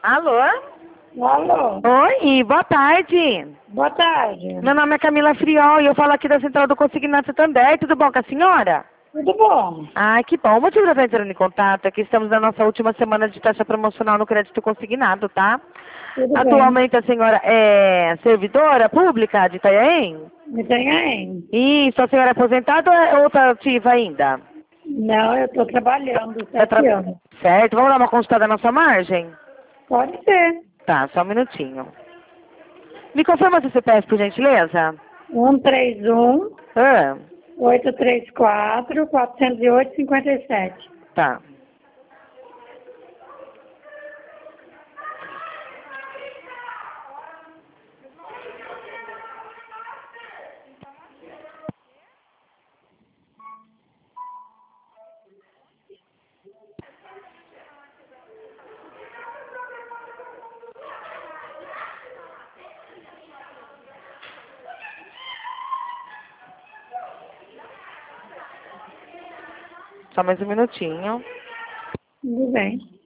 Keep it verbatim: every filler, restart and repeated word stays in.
Alô? Alô? Oi, boa tarde. Boa tarde. Meu nome é Camila Friol e eu falo aqui da Central do Consignado Santander. Tudo bom com a senhora? Tudo bom? Ah, que bom. O motivo de eu estar entrando em contato é que estamos na nossa última semana de taxa promocional no crédito consignado, tá? Tudo Atualmente a senhora é servidora pública de Itanhaém? bem. Me tem aí? Isso, a senhora é aposentada ou é- ou está ativa ainda? Não, eu estou trabalhando Tá sete tra- anos. Certo, vamos dar uma consultada na sua margem? Pode ser. Tá, só um minutinho. Me confirma seu C P F, por gentileza? um três um, Ah, oito três quatro, quatro zero oito, cinco sete. tá. Só mais um minutinho. Tudo bem.